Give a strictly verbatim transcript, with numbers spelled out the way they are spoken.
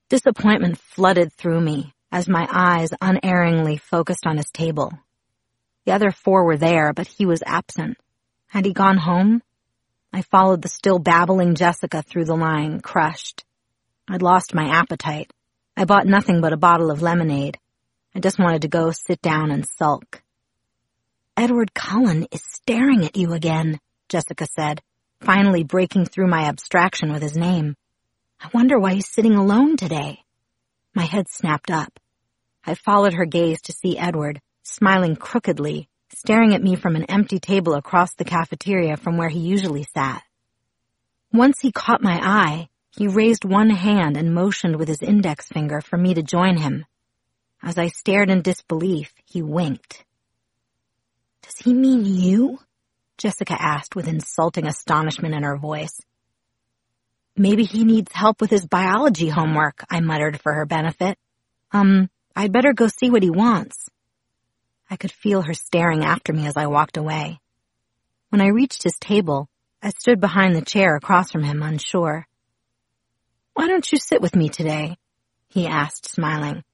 Disappointment flooded through me as my eyes unerringly focused on his table. The other four were there, but he was absent. Had he gone home? I followed the still babbling Jessica through the line, crushed. I'd lost my appetite. I bought nothing but a bottle of lemonade. I just wanted to go sit down and sulk. "Edward Cullen is staring at you again," Jessica said, finally breaking through my abstraction with his name. "I wonder why he's sitting alone today." My head snapped up. I followed her gaze to see Edward, smiling crookedly, staring at me from an empty table across the cafeteria from where he usually sat. Once he caught my eye, he raised one hand and motioned with his index finger for me to join him. As I stared in disbelief, he winked. "Does he mean you?" Jessica asked with insulting astonishment in her voice. "Maybe he needs help with his biology homework," I muttered for her benefit. Um, I'd better go see what he wants." I could feel her staring after me as I walked away. When I reached his table, I stood behind the chair across from him, unsure. "Why don't you sit with me today?" he asked, smiling.